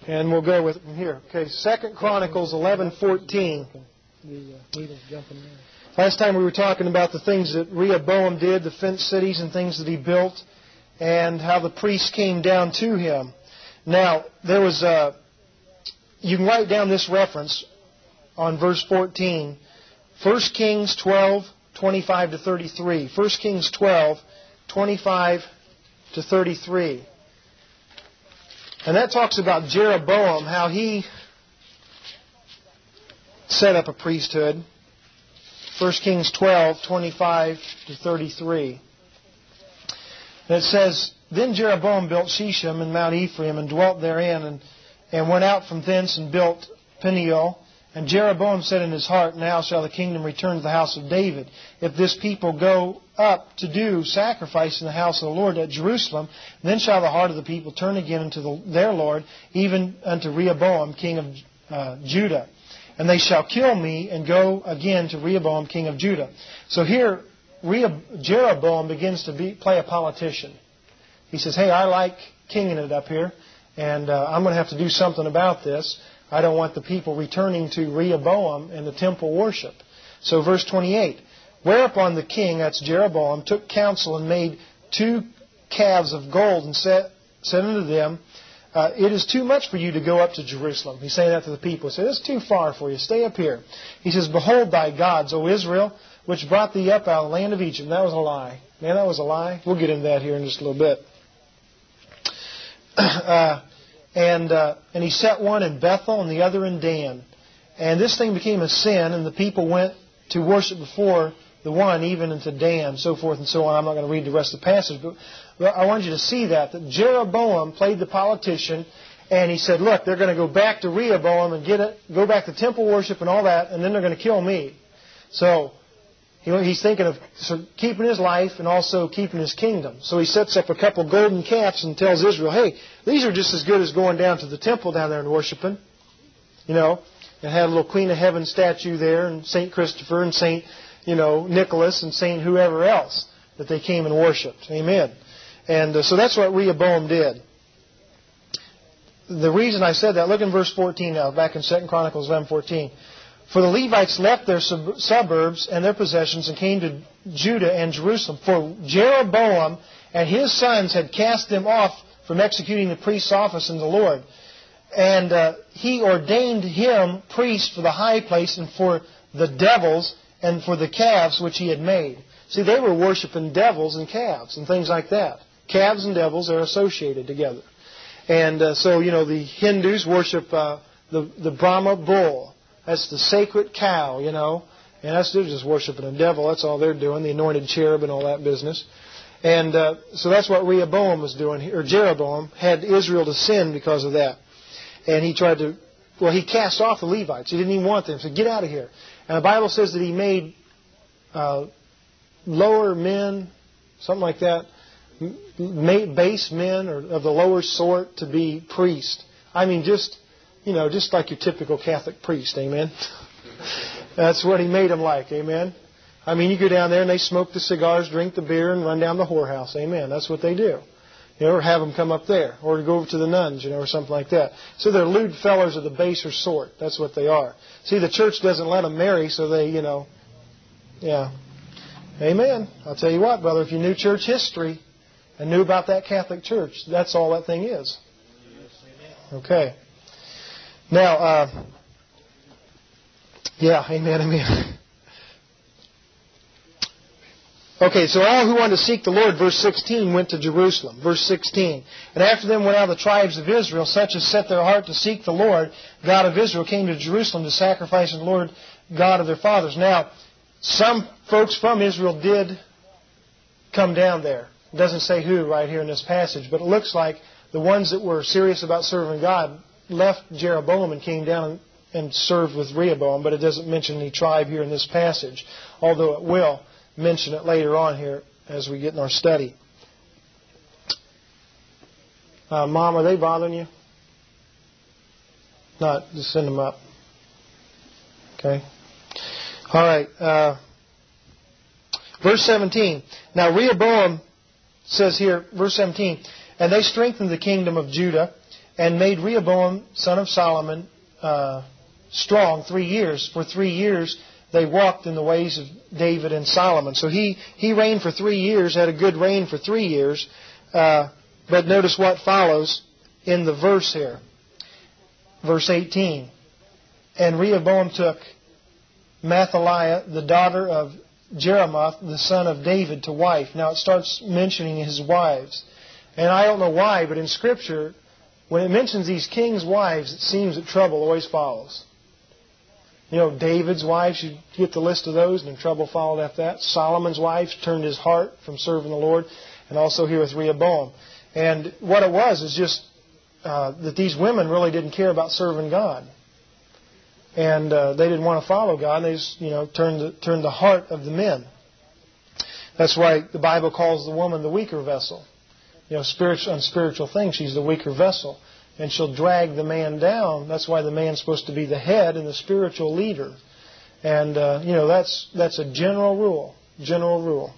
And we'll go with it from here. Okay, 2 Chronicles 11:14. Last time we were talking about the things that Rehoboam did, the fenced cities and things that he built, and how the priests came down to him. Now, there was you can write down this reference on verse 14. 1 Kings 12:25 to 33. 1 Kings 12:25 to 33. And that talks about Jeroboam, how he set up a priesthood. 1 Kings 12:25 to 33. And it says, Then Jeroboam built Shechem and Mount Ephraim and dwelt therein, and went out from thence and built Peniel. And Jeroboam said in his heart, Now shall the kingdom return to the house of David. If this people go up to do sacrifice in the house of the Lord at Jerusalem, then shall the heart of the people turn again unto their Lord, even unto Rehoboam, king of Judah. And they shall kill me, and go again to Rehoboam, king of Judah. So here, Jeroboam begins to play a politician. He says, hey, I like kinging it up here, and I'm going to have to do something about this. I don't want the people returning to Rehoboam and the temple worship. So verse 28, Whereupon the king, that's Jeroboam, took counsel and made 2 calves of gold and said unto them, It is too much for you to go up to Jerusalem. He's saying that to the people. He said, It's too far for you. Stay up here. He says, Behold thy gods, O Israel, which brought thee up out of the land of Egypt. And that was a lie. Man, that was a lie. We'll get into that here in just a little bit. And he set one in Bethel and the other in Dan. And this thing became a sin, and the people went to worship before the one, even into Dan, so forth and so on. I'm not going to read the rest of the passage, but I want you to see that Jeroboam played the politician, and he said, look, they're going to go back to Rehoboam and go back to temple worship and all that, and then they're going to kill me. So he's thinking of keeping his life and also keeping his kingdom. So he sets up a couple golden calves and tells Israel, hey, these are just as good as going down to the temple down there and worshiping. You know, and had a little Queen of Heaven statue there, and St. Christopher and St. Nicholas and St. whoever else that they came and worshipped. Amen. And so that's what Rehoboam did. The reason I said that, look in verse 14 now, back in 2 Chronicles 11:14. For the Levites left their suburbs and their possessions and came to Judah and Jerusalem. For Jeroboam and his sons had cast them off from executing the priest's office in the Lord. And he ordained him priest for the high place and for the devils and for the calves which he had made. See, they were worshiping devils and calves and things like that. Calves and devils are associated together. And so, the Hindus worship the Brahma bull. That's the sacred cow, And they're just worshiping a devil. That's all they're doing, the anointed cherub and all that business. And so that's what Rehoboam was doing, or Jeroboam had Israel to sin because of that. And he tried to, he cast off the Levites. He didn't even want them. He said, get out of here. And the Bible says that he made lower men, something like that, base men or of the lower sort to be priests. I mean, just like your typical Catholic priest, amen? That's what he made them like, amen? I mean, you go down there and they smoke the cigars, drink the beer, and run down the whorehouse, amen? That's what they do. Or have them come up there, or go over to the nuns, or something like that. So they're lewd fellers of the baser sort. That's what they are. See, the church doesn't let them marry, so they, yeah. Amen. I'll tell you what, brother, if you knew church history and knew about that Catholic Church, that's all that thing is. Okay. Now, amen. Okay, so all who wanted to seek the Lord, verse 16, went to Jerusalem. Verse 16. And after them went out the tribes of Israel, such as set their heart to seek the Lord, God of Israel, came to Jerusalem to sacrifice to the Lord God of their fathers. Now, some folks from Israel did come down there. It doesn't say who right here in this passage, but it looks like the ones that were serious about serving God left Jeroboam and came down and served with Rehoboam, but it doesn't mention any tribe here in this passage, although it will mention it later on here as we get in our study. Mom, are they bothering you? Not, just send them up. Okay. All right. Verse 17. Now Rehoboam says here, verse 17, and they strengthened the kingdom of Judah and made Rehoboam, son of Solomon, strong 3 years. For 3 years they walked in the ways of David and Solomon. So he reigned for 3 years, had a good reign for 3 years. But notice what follows in the verse here. Verse 18. And Rehoboam took Mathaliah, the daughter of Jeremoth, the son of David, to wife. Now it starts mentioning his wives. And I don't know why, but in Scripture, when it mentions these kings' wives, it seems that trouble always follows. You know, David's wives, you get the list of those, and then trouble followed after that. Solomon's wives turned his heart from serving the Lord, and also here with Rehoboam. And what it was is just that these women really didn't care about serving God. And they didn't want to follow God. They just, turned the heart of the men. That's why the Bible calls the woman the weaker vessel. On spiritual things, she's the weaker vessel. And she'll drag the man down. That's why the man's supposed to be the head and the spiritual leader. And, that's a general rule. General rule.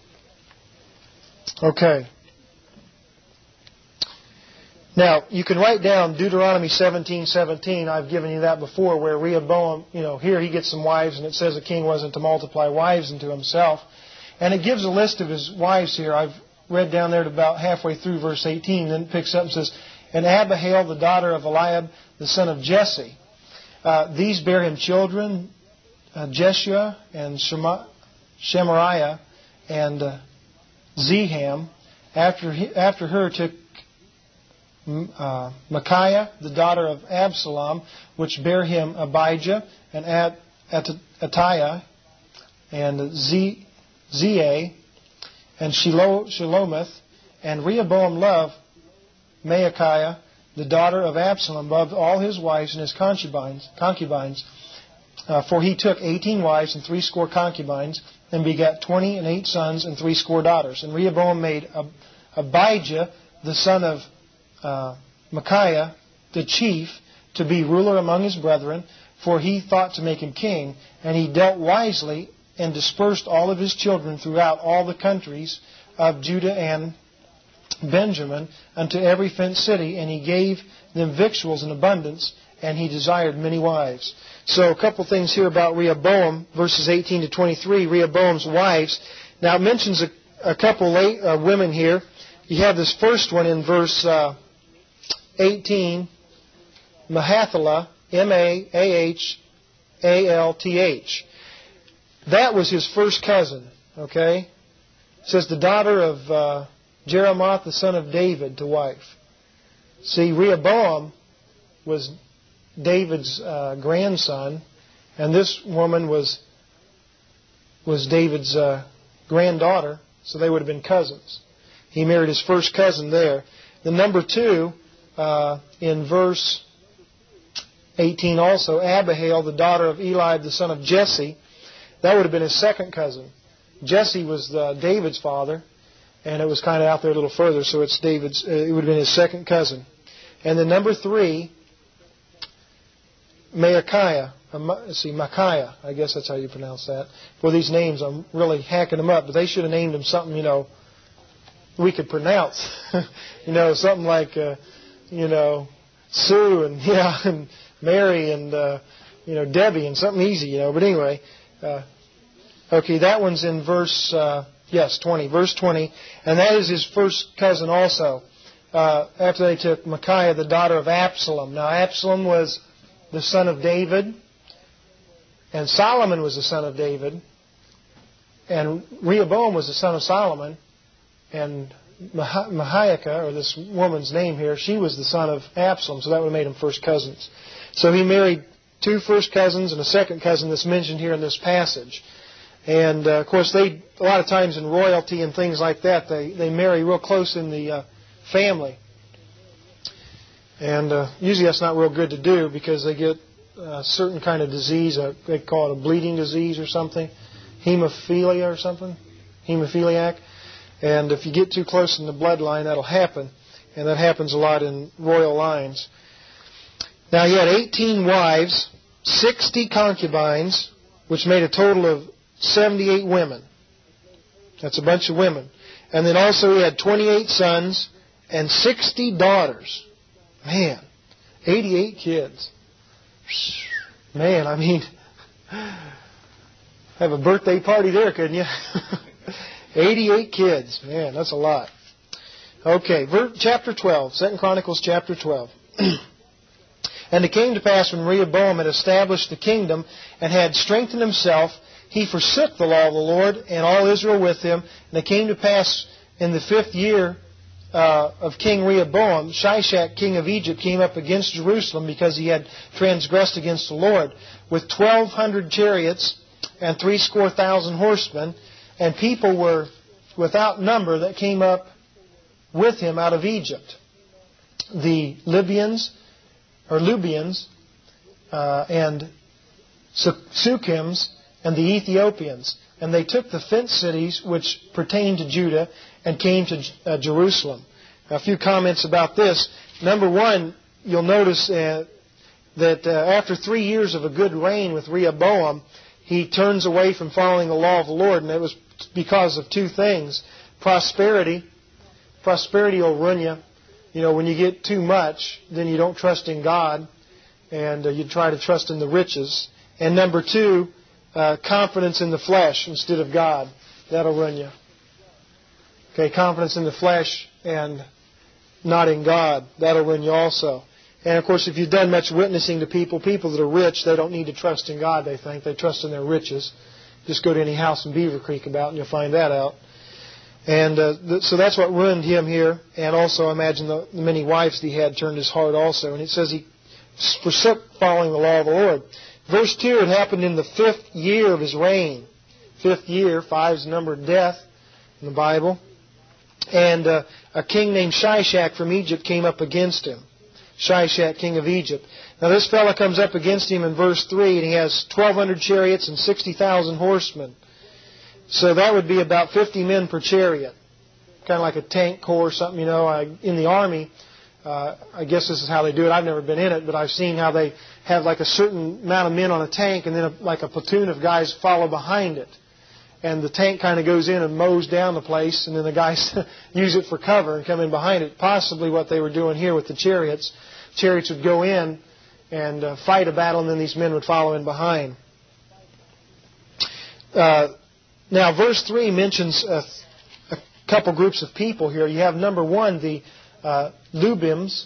Okay. Now, you can write down Deuteronomy 17:17. I've given you that before, where Rehoboam, here he gets some wives, and it says a king wasn't to multiply wives unto himself. And it gives a list of his wives here. I've read down there to about halfway through verse 18, then it picks up and says, and Abihail, the daughter of Eliab, the son of Jesse. These bear him children, Jeshua and Shemariah and Zeham. After her took Micaiah, the daughter of Absalom, which bare him Abijah and Attiah and Zea and Shelomith. And Rehoboam loved Maacah, the daughter of Absalom, above all his wives and his concubines. For he took 18 wives and 80 concubines, and begat 28 sons and 80 daughters. And Rehoboam made Abijah, the son of Micaiah, the chief, to be ruler among his brethren, for he thought to make him king. And he dealt wisely, and dispersed all of his children throughout all the countries of Judah and Benjamin unto every fenced city, and he gave them victuals in abundance, and he desired many wives. So a couple things here about Rehoboam, verses 18 to 23, Rehoboam's wives. Now it mentions a couple women here. You have this first one in verse 18, Mahathalah, Mahahalth. That was his first cousin, okay? It says the daughter of Jeremoth, the son of David, to wife. See, Rehoboam was David's grandson, and this woman was David's granddaughter, so they would have been cousins. He married his first cousin there. The number 2, in verse 18 also, Abihail, the daughter of Eliab, the son of Jesse. That would have been his second cousin. Jesse was David's father, and it was kind of out there a little further, so it's David's. It would have been his second cousin. And then number 3, Micaiah. Micaiah. I guess that's how you pronounce that. For these names, I'm really hacking them up, but they should have named him something, we could pronounce. Something like, Sue and and Mary and Debbie and something easy, But anyway, okay, that one's in verse 20, verse 20, and that is his first cousin also. After they took Micaiah, the daughter of Absalom. Now Absalom was the son of David, and Solomon was the son of David, and Rehoboam was the son of Solomon, and Mahiacah, or this woman's name here, she was the son of Absalom, so that would have made them first cousins. So he married 2 first cousins and a second cousin that's mentioned here in this passage. And, of course, a lot of times in royalty and things like that, they marry real close in the family. And usually that's not real good to do because they get a certain kind of disease. They call it a bleeding disease or something. Hemophilia or something. Hemophiliac. And if you get too close in the bloodline, that'll happen. And that happens a lot in royal lines. Now, he had 18 wives, 60 concubines, which made a total of 78 women. That's a bunch of women. And then also he had 28 sons and 60 daughters. Man, 88 kids. Man, I mean, have a birthday party there, couldn't you? 88 kids. Man, that's a lot. Okay, chapter 12, 2 Chronicles chapter 12. And it came to pass when Rehoboam had established the kingdom and had strengthened himself, he forsook the law of the Lord and all Israel with him. And it came to pass in the 5th year of King Rehoboam, Shishak, king of Egypt, came up against Jerusalem because he had transgressed against the Lord, with 1,200 chariots and 70,000 horsemen, and people were without number that came up with him out of Egypt. The Libyans, and Sukims, and the Ethiopians. And they took the fenced cities which pertained to Judah and came to Jerusalem. Now, a few comments about this. Number one, you'll notice that after 3 years of a good reign with Rehoboam, he turns away from following the law of the Lord, and it was because of two things. Prosperity. Prosperity will ruin you. You know, when you get too much, then you don't trust in God, and you try to trust in the riches. And number two, confidence in the flesh instead of God. That'll ruin you. Okay, confidence in the flesh and not in God. That'll ruin you also. And of course, if you've done much witnessing to people that are rich, they don't need to trust in God, they think. They trust in their riches. Just go to any house in Beaver Creek about and you'll find that out. And so that's what ruined him here. And also, imagine the many wives that he had turned his heart also. And it says he forsook following the law of the Lord. Verse 2, it happened in the 5th year of his reign. 5th year, 5 is the number of death in the Bible. And a king named Shishak from Egypt came up against him. Shishak, king of Egypt. Now this fellow comes up against him in verse 3, and he has 1,200 chariots and 60,000 horsemen. So that would be about 50 men per chariot. Kind of like a tank corps or something, you know. In the Army, I guess this is how they do it. I've never been in it, but I've seen how they have like a certain amount of men on a tank, and then like a platoon of guys follow behind it. And the tank kind of goes in and mows down the place, and then the guys use it for cover and come in behind it. Possibly what they were doing here with the chariots. Chariots would go in and fight a battle, and then these men would follow in behind. Now, verse 3 mentions a couple groups of people here. You have number one, the Lubims,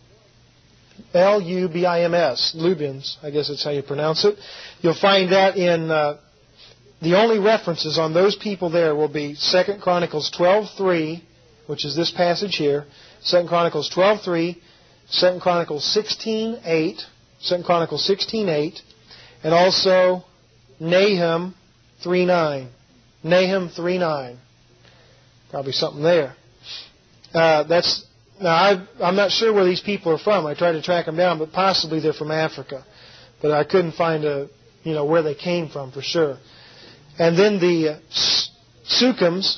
L-U-B-I-M-S, Lubims, I guess that's how you pronounce it. You'll find that in the only references on those people there will be 2 Chronicles 12:3, which is this passage here, 2 Chronicles 12:3, 2 Chronicles 16:8, 2 Chronicles 16:8, and also Nahum 3:9. Nahum 3:9. Probably something there. I'm not sure where these people are from. I tried to track them down, but possibly they're from Africa. But I couldn't find where they came from for sure. And then the Sukims,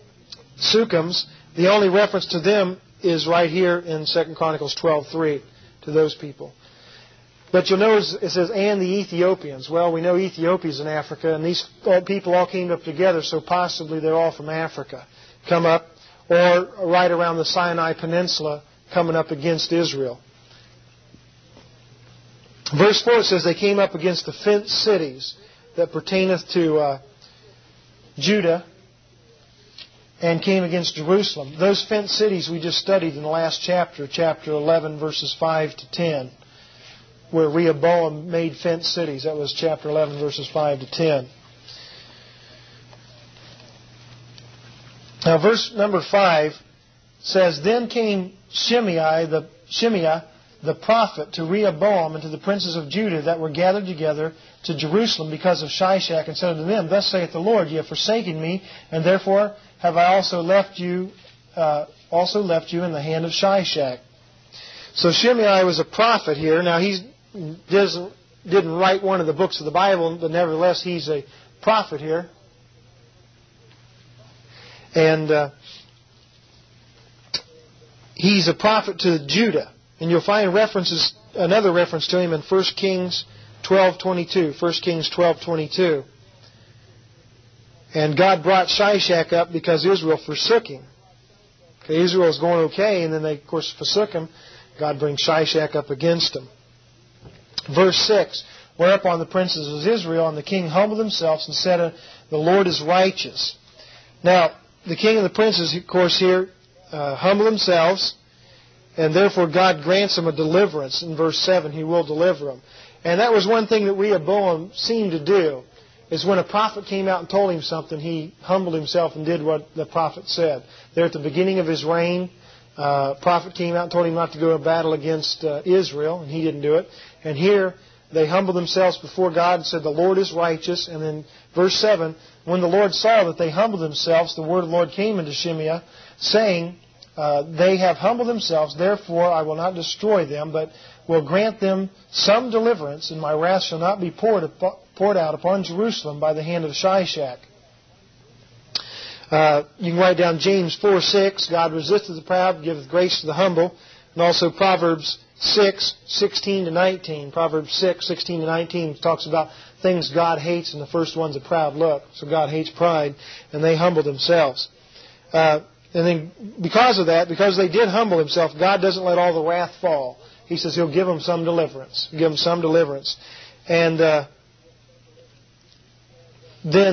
the only reference to them is right here in 2 Chronicles 12:3 to those people. But you'll notice it says, and the Ethiopians. Well, we know Ethiopia's in Africa, and these people all came up together, so possibly they're all from Africa. Come up, or right around the Sinai Peninsula, coming up against Israel. Verse 4 says, they came up against the fenced cities that pertaineth to Judah, and came against Jerusalem. Those fenced cities we just studied in the last chapter, chapter 11, verses 5 to 10. Where Rehoboam made fenced cities. That was chapter 11, verses 5 to 10. Now, verse number 5 says, then came Shimei the prophet to Rehoboam and to the princes of Judah that were gathered together to Jerusalem because of Shishak, and said unto them, thus saith the Lord, ye have forsaken me, and therefore have I also left you in the hand of Shishak. So Shimei was a prophet here. Now he didn't write one of the books of the Bible, but nevertheless he's a prophet here. And he's a prophet to Judah. And you'll find another reference to him in 1 Kings 12:22. 1 Kings 12:22. And God brought Shishak up because Israel forsook him. Okay, Israel was going okay, and then they, of course, forsook him. God brings Shishak up against him. Verse 6, whereupon the princes of Israel and the king humbled themselves and said, the Lord is righteous. Now, the king and the princes, of course, here humble themselves, and therefore God grants them a deliverance. In verse 7, He will deliver them. And that was one thing that Rehoboam seemed to do, is when a prophet came out and told him something, he humbled himself and did what the prophet said. There at the beginning of his reign, a prophet came out and told him not to go to battle against Israel, and he didn't do it. And here, they humbled themselves before God and said, the Lord is righteous. And then verse 7, when the Lord saw that they humbled themselves, the word of the Lord came into Shemaiah, saying, they have humbled themselves, therefore I will not destroy them, but will grant them some deliverance, and my wrath shall not be poured out upon Jerusalem by the hand of Shishak. You can write down James 4:6, God resisteth the proud, giveth grace to the humble, and also Proverbs 6:16-19. Proverbs 6:16-19 talks about things God hates, and the first one's a proud look. So God hates pride, and they humble themselves. And then because of that, because they did humble themselves, God doesn't let all the wrath fall. He says He'll give them some deliverance. Give them some deliverance. And then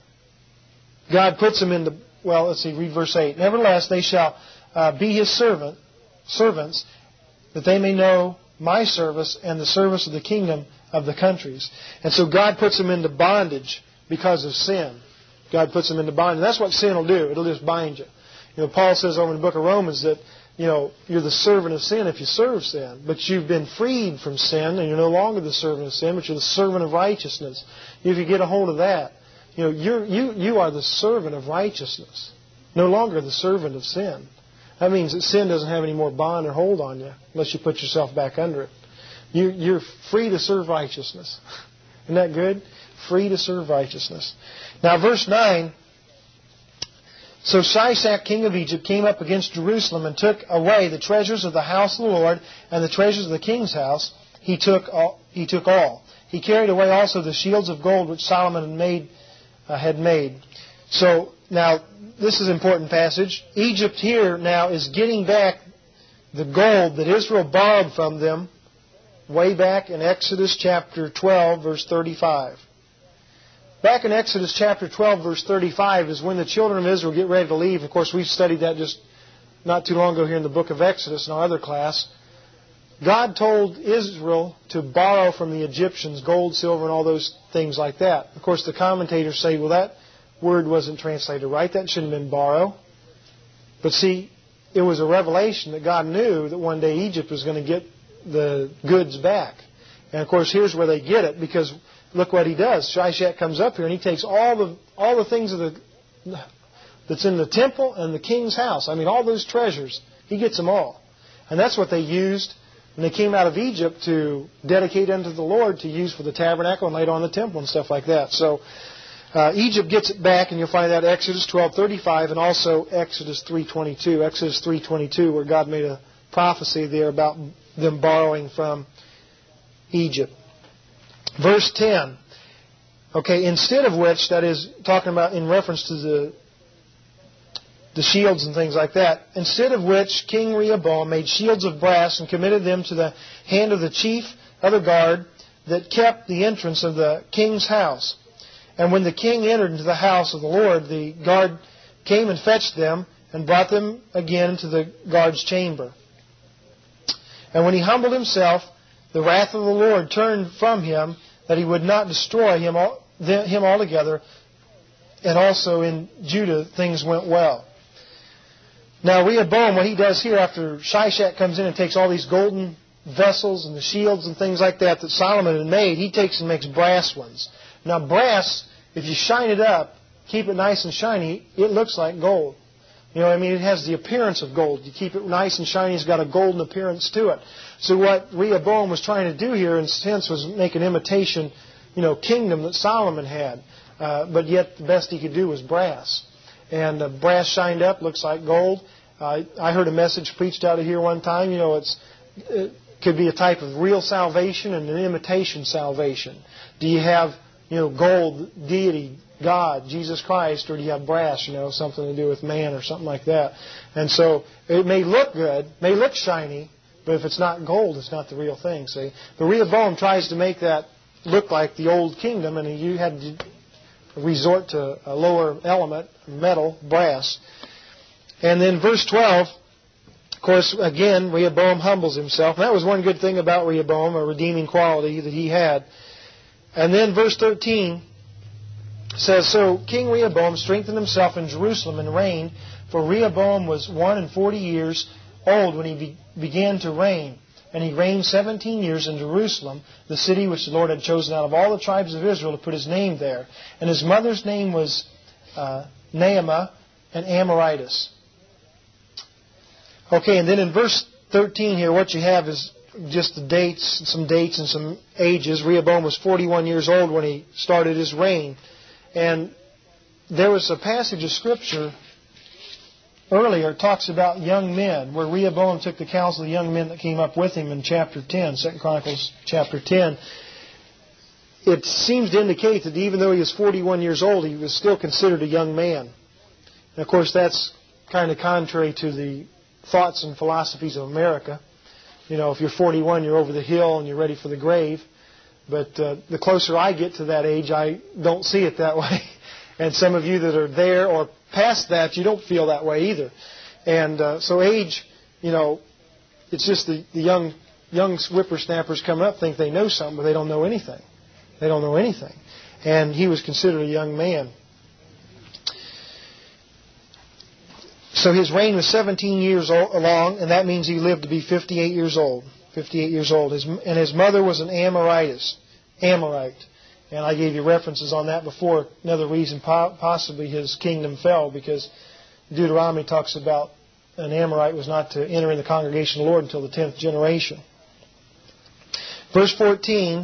God puts them in the, well, let's see, read verse 8. Nevertheless, they shall be His servants, that they may know my service and the service of the kingdom of the countries. And so God puts them into bondage because of sin. God puts them into bondage. And that's what sin will do. It'll just bind you. You know, Paul says over in the book of Romans that, you know, you're the servant of sin if you serve sin. But you've been freed from sin, and you're no longer the servant of sin, but you're the servant of righteousness. If you get a hold of that, you know, you are the servant of righteousness, no longer the servant of sin. That means that sin doesn't have any more bond or hold on you unless you put yourself back under it. You're free to serve righteousness. Isn't that good? Free to serve righteousness. Now, verse 9. So Shishak, king of Egypt, came up against Jerusalem and took away the treasures of the house of the Lord and the treasures of the king's house. He took all. He carried away also the shields of gold which Solomon had made. So now, this is an important passage. Egypt here now is getting back the gold that Israel borrowed from them way back in Exodus chapter 12, verse 35. Back in Exodus chapter 12, verse 35 is when the children of Israel get ready to leave. Of course, we've studied that just not too long ago here in the book of Exodus in our other class. God told Israel to borrow from the Egyptians gold, silver, and all those things like that. Of course, the commentators say, well, that word wasn't translated right. That shouldn't have been borrow. But see, it was a revelation that God knew that one day Egypt was going to get the goods back. And of course, here's where they get it, because look what he does. Shishak comes up here and he takes all the things that's in the temple and the king's house. I mean, all those treasures. He gets them all. And that's what they used when they came out of Egypt to dedicate unto the Lord, to use for the tabernacle and later on the temple and stuff like that. So Egypt gets it back, and you'll find that Exodus 12:35 and also Exodus 3:22. Exodus 3:22, where God made a prophecy there about them borrowing from Egypt. Verse 10. Okay, instead of which, that is talking about in reference to the shields and things like that, instead of which King Rehoboam made shields of brass and committed them to the hand of the chief of the guard that kept the entrance of the king's house. And when the king entered into the house of the Lord, the guard came and fetched them and brought them again to the guard's chamber. And when he humbled himself, the wrath of the Lord turned from him, that he would not destroy him altogether. And also in Judah, things went well. Now Rehoboam, what he does here after Shishak comes in and takes all these golden vessels and the shields and things like that Solomon had made, he takes and makes brass ones. Now brass, if you shine it up, keep it nice and shiny, it looks like gold. You know what I mean? It has the appearance of gold. You keep it nice and shiny, it's got a golden appearance to it. So what Rehoboam was trying to do here, in a sense, was make an imitation, kingdom that Solomon had. But yet the best he could do was brass. And brass shined up, looks like gold. I heard a message preached out of here one time. It could be a type of real salvation and an imitation salvation. Do you have, gold, deity, God, Jesus Christ, or do you have brass, something to do with man or something like that? And so it may look good, may look shiny, But if it's not gold, it's not the real thing, see? But Rehoboam tries to make that look like the old kingdom, and you had to resort to a lower element, metal, brass. And then verse 12, of course, again, Rehoboam humbles himself. And that was one good thing about Rehoboam, a redeeming quality that he had. And then verse 13 says, So King Rehoboam strengthened himself in Jerusalem and reigned, for Rehoboam was 41 years old when he began to reign. And he reigned 17 years in Jerusalem, the city which the Lord had chosen out of all the tribes of Israel to put his name there. And his mother's name was Naamah, an Amorites. Okay, and then in verse 13 here, what you have is just the dates, some dates and some ages. Rehoboam was 41 years old when he started his reign. And there was a passage of Scripture earlier, talks about young men, where Rehoboam took the counsel of the young men that came up with him in chapter 10, 2 Chronicles chapter 10. It seems to indicate that even though he was 41 years old, he was still considered a young man. And of course, that's kind of contrary to the thoughts and philosophies of America. You know, if you're 41, you're over the hill and you're ready for the grave. But the closer I get to that age, I don't see it that way. And some of you that are there or past that, you don't feel that way either. And so age, you know, it's just the young whippersnappers coming up think they know something, but they don't know anything. They don't know anything. And he was considered a young man. So his reign was 17 years long, and that means he lived to be 58 years old. 58 years old. And his mother was an Amorite. And I gave you references on that before. Another reason possibly his kingdom fell, because Deuteronomy talks about an Amorite was not to enter in the congregation of the Lord until the 10th generation. Verse 14,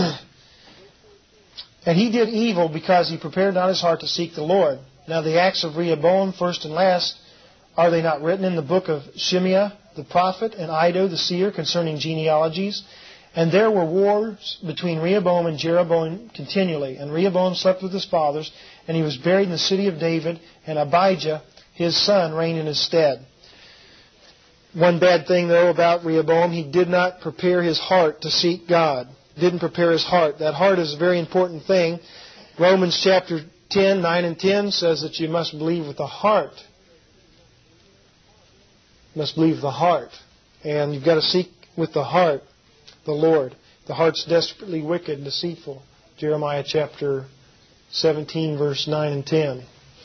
And he did evil because he prepared not his heart to seek the Lord. Now the acts of Rehoboam, first and last, are they not written in the book of Shemaiah the prophet and Iddo the seer concerning genealogies? And there were wars between Rehoboam and Jeroboam continually. And Rehoboam slept with his fathers, and he was buried in the city of David, and Abijah, his son, reigned in his stead. One bad thing, though, about Rehoboam, he did not prepare his heart to seek God. Didn't prepare his heart. That heart is a very important thing. Romans chapter 10, 9 and 10 says that you must believe with the heart. You must believe with the heart. And you've got to seek with the heart the Lord. The heart's desperately wicked and deceitful. Jeremiah chapter 17, verse 9 and 10.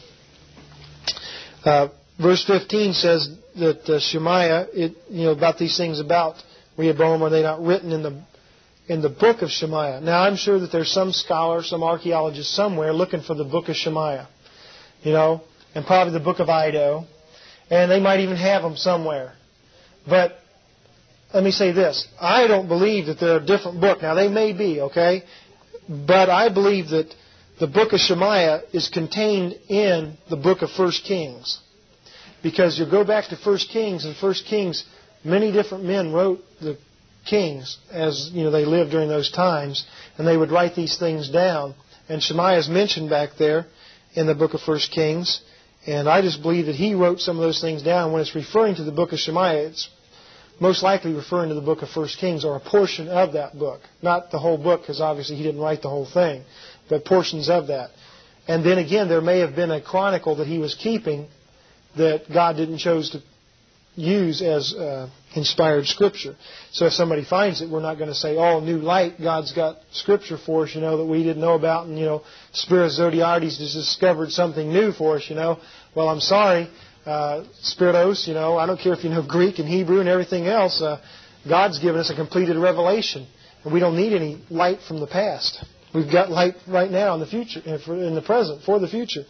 Verse 15 says that Shemaiah, about these things about Rehoboam, are they not written in the book of Shemaiah? Now, I'm sure that there's some scholar, some archaeologist somewhere looking for the book of Shemaiah, and probably the book of Iddo, and they might even have them somewhere. But let me say this. I don't believe that they're a different book. Now, they may be, okay? But I believe that the book of Shemaiah is contained in the book of 1 Kings. Because you go back to 1 Kings, and 1 Kings, many different men wrote the kings as they lived during those times, and they would write these things down. And Shemaiah is mentioned back there in the book of 1 Kings. And I just believe that he wrote some of those things down. When it's referring to the book of Shemaiah, it's most likely referring to the book of 1 Kings, or a portion of that book. Not the whole book, because obviously he didn't write the whole thing, but portions of that. And then again, there may have been a chronicle that he was keeping that God didn't choose to use as inspired Scripture. So if somebody finds it, we're not going to say, oh, new light, God's got Scripture for us, that we didn't know about, and, Spirit Zodiartes has discovered something new for us, Well, I'm sorry, Spiritos, I don't care if you know Greek and Hebrew and everything else. God's given us a completed revelation, and we don't need any light from the past. We've got light right now in the future, in the present, for the future.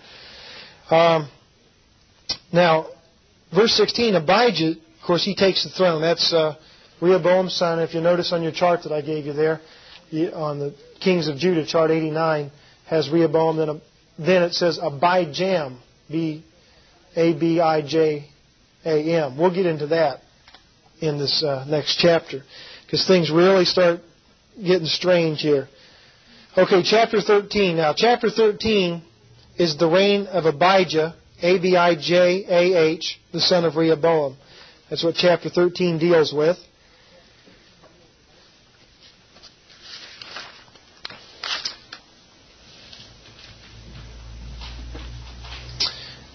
Now, verse 16, Abijah, of course, he takes the throne. That's Rehoboam's son. If you notice on your chart that I gave you there, on the Kings of Judah, chart 89, has Rehoboam. Then it says Abijam, Abijam. We'll get into that in this next chapter, because things really start getting strange here. Okay, chapter 13. Now, chapter 13 is the reign of Abijah, Abijah, the son of Rehoboam. That's what chapter 13 deals with.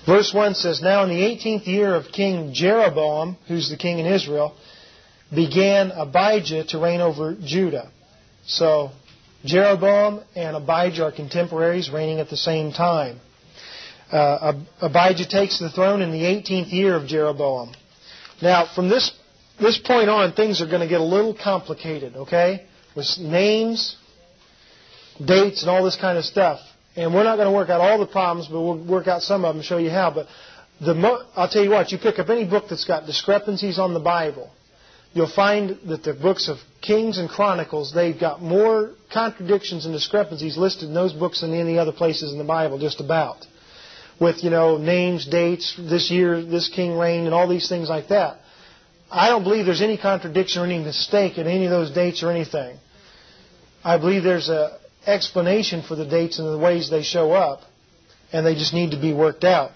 Verse 1 says, Now in the 18th year of King Jeroboam, who's the king in Israel, began Abijah to reign over Judah. So Jeroboam and Abijah are contemporaries, reigning at the same time. Abijah takes the throne in the 18th year of Jeroboam. Now, from this point on, things are going to get a little complicated, okay? With names, dates, and all this kind of stuff. And we're not going to work out all the problems, but we'll work out some of them and show you how. But I'll tell you what, you pick up any book that's got discrepancies on the Bible, you'll find that the books of Kings and Chronicles, they've got more contradictions and discrepancies listed in those books than any other places in the Bible, just about. With, names, dates, this year, this king reigned, and all these things like that. I don't believe there's any contradiction or any mistake in any of those dates or anything. I believe there's an explanation for the dates and the ways they show up, and they just need to be worked out.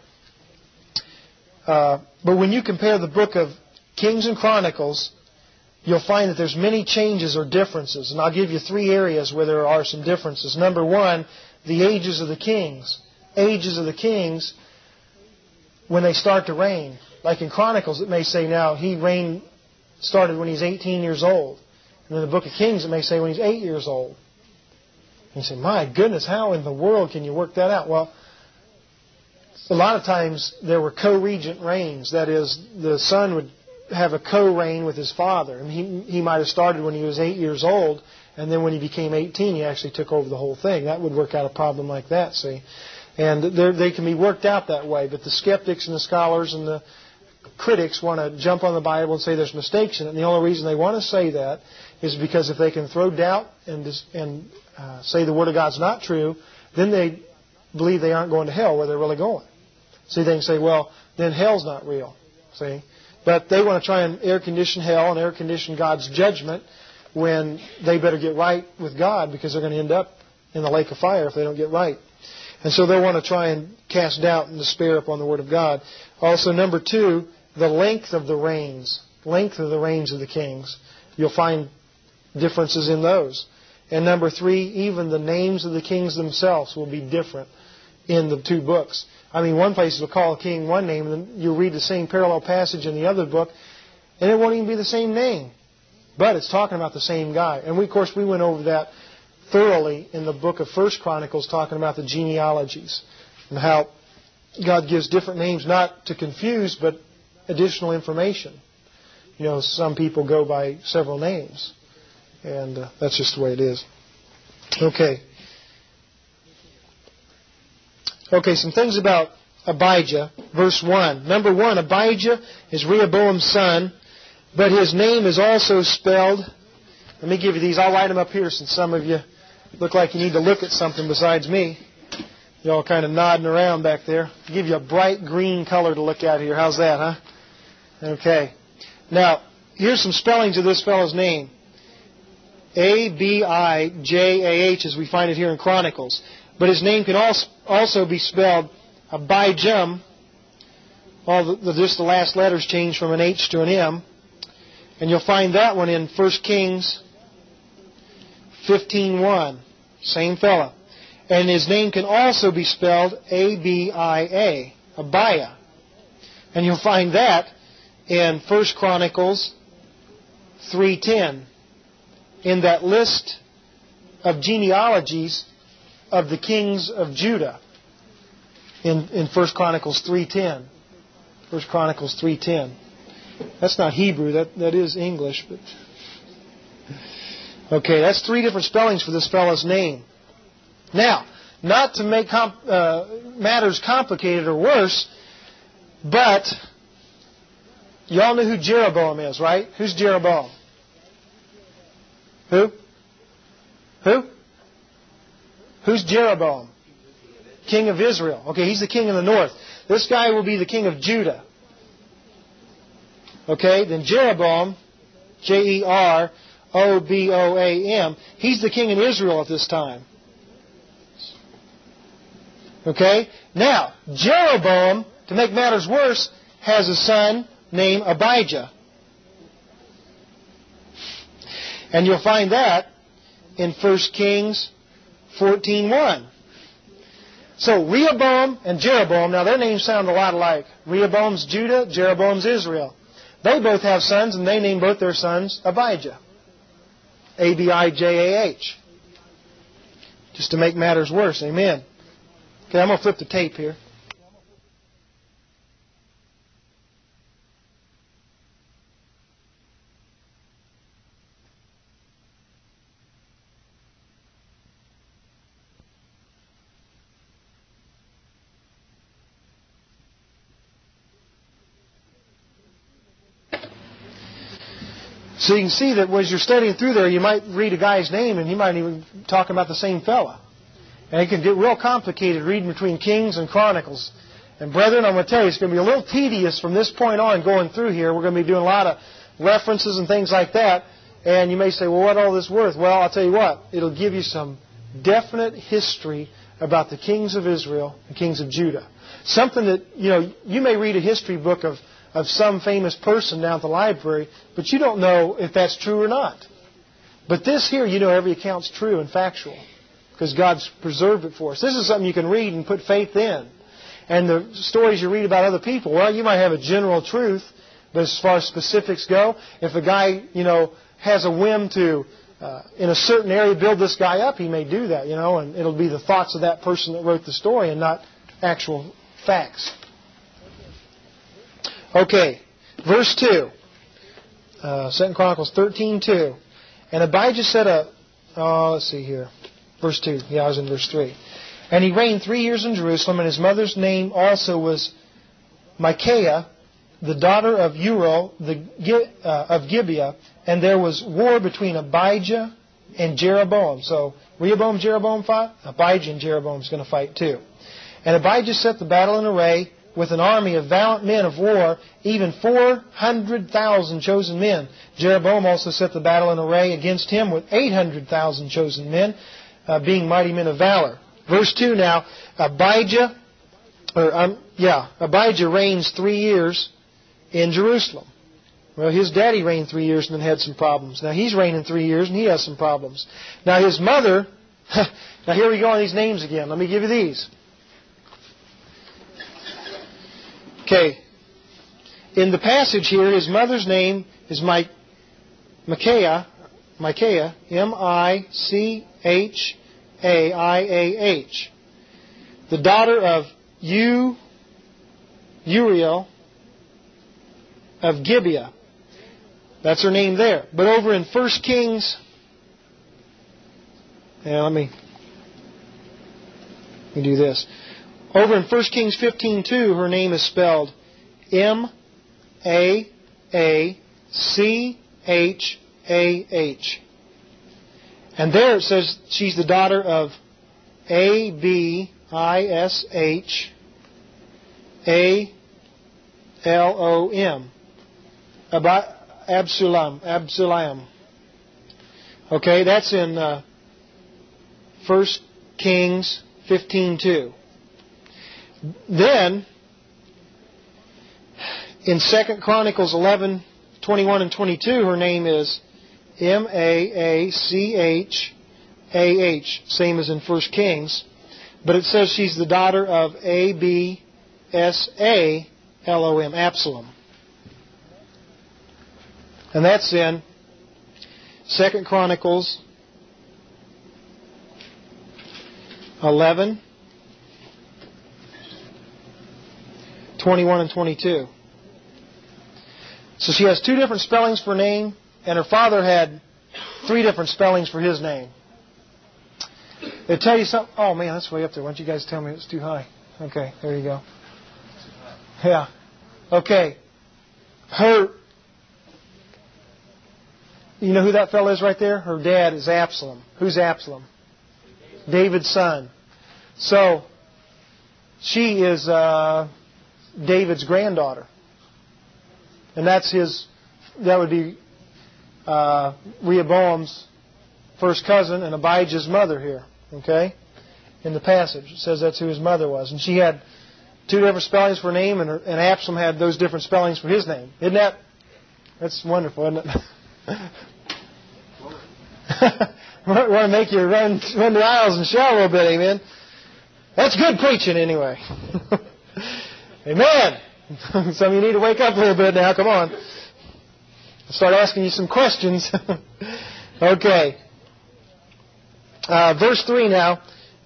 But when you compare the book of Kings and Chronicles, you'll find that there's many changes or differences. And I'll give you 3 areas where there are some differences. Number 1, the ages of the kings. Ages of the kings when they start to reign. Like in Chronicles, it may say now he started when he's 18 years old. And in the book of Kings, it may say when he's 8 years old. And you say, my goodness, how in the world can you work that out? Well, a lot of times there were co-regent reigns. That is, the son would have a co-reign with his father. And he might have started when he was 8 years old, and then when he became 18, he actually took over the whole thing. That would work out a problem like that, see? And they can be worked out that way. But the skeptics and the scholars and the critics want to jump on the Bible and say there's mistakes in it. And the only reason they want to say that is because if they can throw doubt and say the Word of God's not true, then they believe they aren't going to hell where they're really going. See, they can say, well, then hell's not real. See? But they want to try and air condition hell and air condition God's judgment when they better get right with God, because they're going to end up in the lake of fire if they don't get right. And so they want to try and cast doubt and despair upon the Word of God. Also, number 2, the length of the reigns. Length of the reigns of the kings. You'll find differences in those. And number 3, even the names of the kings themselves will be different in the 2 books. I mean, one place will call a king one name, and then you'll read the same parallel passage in the other book, and it won't even be the same name. But it's talking about the same guy. And of course, we went over that thoroughly in the book of 1 Chronicles, talking about the genealogies and how God gives different names, not to confuse, but additional information. Some people go by several names, and that's just the way it is. Okay, some things about Abijah. Verse 1. Number 1, Abijah is Rehoboam's son, but his name is also spelled. Let me give you these. I'll write them up here since some of you look like you need to look at something besides me. You're all kind of nodding around back there. I'll give you a bright green color to look at here. How's that, huh? Okay. Now, here's some spellings of this fellow's name. Abijah, as we find it here in Chronicles. But his name can also be spelled Abijam. Just the last letters change from an H to an M. And you'll find that one in 1 Kings 15:1. Same fella. And his name can also be spelled Abia, Abiah. And you'll find that in 1 Chronicles 3:10. In that list of genealogies of the kings of Judah. In 1 Chronicles 3:10. 1 Chronicles 3:10. That's not Hebrew, that is English. But okay, that's 3 different spellings for this fellow's name. Now, not to make matters complicated or worse, but y'all know who Jeroboam is, right? Who's Jeroboam? Who? Who's Jeroboam? King of Israel. Okay, he's the king of the north. This guy will be the king of Judah. Okay, then Jeroboam, Jeroboam, he's the king in Israel at this time. Okay, now, Jeroboam, to make matters worse, has a son named Abijah. And you'll find that in 1 Kings 14:1. So Rehoboam and Jeroboam, now their names sound a lot alike. Rehoboam's Judah, Jeroboam's Israel. They both have sons, and they name both their sons Abijah. Abijah. Just to make matters worse. Amen. Okay, I'm going to flip the tape here. So you can see that as you're studying through there, you might read a guy's name and he might even talk about the same fella. And it can get real complicated reading between Kings and Chronicles. And brethren, I'm going to tell you, it's going to be a little tedious from this point on going through here. We're going to be doing a lot of references and things like that. And you may say, well, what all this worth? Well, I'll tell you what. It'll give you some definite history about the kings of Israel and kings of Judah. Something that, you may read a history book of some famous person down at the library, but you don't know if that's true or not. But this here, every account's true and factual because God's preserved it for us. This is something you can read and put faith in. And the stories you read about other people, well, you might have a general truth, but as far as specifics go, if a guy, has a whim to, in a certain area, build this guy up, he may do that, and it'll be the thoughts of that person that wrote the story and not actual facts. Okay, verse 2. 2 Chronicles 13:2. And Abijah said let's see here. Verse 2. Yeah, I was in verse 3. And he reigned 3 years in Jerusalem, and his mother's name also was Micaiah, the daughter of Uriel of Gibeah. And there was war between Abijah and Jeroboam. So Rehoboam and Jeroboam fought. Abijah and Jeroboam is going to fight too. And Abijah set the battle in array with an army of valiant men of war, even 400,000 chosen men. Jeroboam also set the battle in array against him with 800,000 chosen men, being mighty men of valor. Verse 2 now, Abijah reigns 3 years in Jerusalem. Well, his daddy reigned 3 years and then had some problems. Now he's reigning 3 years and he has some problems. Now his mother, now here we go on these names again. Let me give you these. Okay, in the passage here, his mother's name is Micaiah, M-I-C-H-A-I-A-H, the daughter of Uriel of Gibeah. That's her name there. But over in 1 Kings, let me do this. Over in 1 Kings 15:2, her name is spelled M-A-A-C-H-A-H. And there it says she's the daughter of A-B-I-S-H-A-L-O-M. Absalom. Okay, that's in 1 Kings 15:2. Then, in 2 Chronicles 11:21 and 22, her name is M-A-A-C-H-A-H, same as in 1 Kings. But it says she's the daughter of A-B-S-A-L-O-M, Absalom. And that's in 2 Chronicles 11:21 and 22. So she has 2 different spellings for name, and her father had 3 different spellings for his name. They tell you something. Oh man, that's way up there. Why don't you guys tell me it's too high? Okay, there you go. Yeah. Okay. You know who that fellow is right there? Her dad is Absalom. Who's Absalom? David's son. So, she is David's granddaughter. And that would be Rehoboam's first cousin and Abijah's mother here. Okay? In the passage. It says that's who his mother was. And she had 2 different spellings for her name, and Absalom had those different spellings for his name. Isn't that's wonderful, isn't it? Want to make you run the aisles and shout a little bit, amen? That's good preaching anyway. Amen. Some of you need to wake up a little bit now. Come on. I'll start asking you some questions. Okay. Verse 3 now.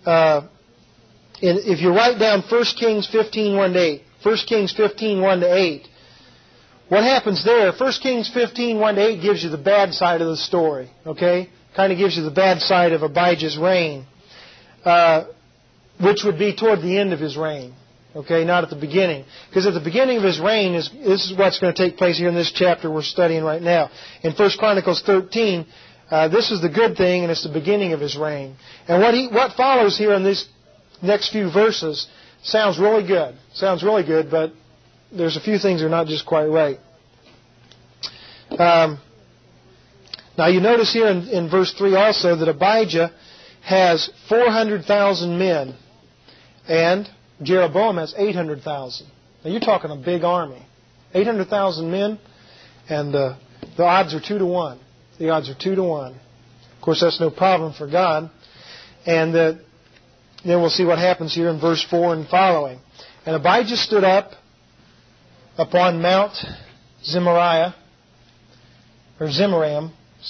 If you write down 1 Kings 15, 1 to 8. 1 Kings 15, 1 to 8. What happens there? 1 Kings 15, 1 to 8 gives you the bad side of the story. Okay? Kind of gives you the bad side of Abijah's reign. Which would be toward the end of his reign. Okay? Not at the beginning. Because at the beginning of his reign, this is what's going to take place here in this chapter we're studying right now. In 1 Chronicles 13, this is the good thing, and it's the beginning of his reign. And what follows here in these next few verses sounds really good. Sounds really good, but there's a few things that are not just quite right. Now you notice here in verse 3 also that Abijah has 400,000 men, and Jeroboam has 800,000. Now you're talking a big army. 800,000 men, and the odds are 2 to 1. The odds are 2 to 1. Of course, that's no problem for God. And then we'll see what happens here in verse 4 and following. And Abijah stood up upon Mount Zemariah, or Zemaraim,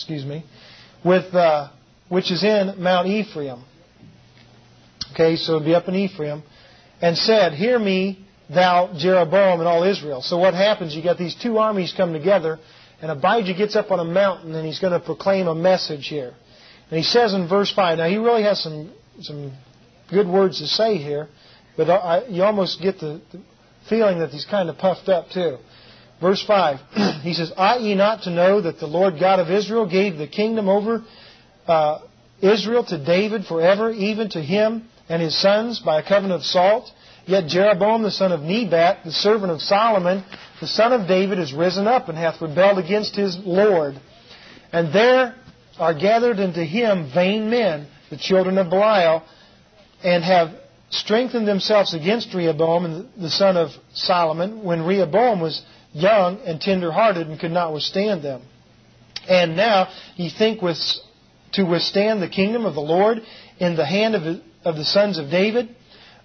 which is in Mount Ephraim. Okay, so it would be up in Ephraim. And said, Hear me, thou Jeroboam and all Israel. So what happens? You got these two armies come together, and Abijah gets up on a mountain, and he's going to proclaim a message here. And he says in verse 5, now he really has some good words to say here, but you almost get the feeling that he's kind of puffed up too. Verse 5, he says, Ought ye not to know that the Lord God of Israel gave the kingdom over Israel to David forever, even to him and his sons by a covenant of salt? Yet Jeroboam the son of Nebat, the servant of Solomon, the son of David, is risen up and hath rebelled against his Lord. And there are gathered unto him vain men, the children of Belial, and have strengthened themselves against Rehoboam, the son of Solomon, when Rehoboam was young and tender-hearted and could not withstand them. And now ye think to withstand the kingdom of the Lord in the hand of the sons of David?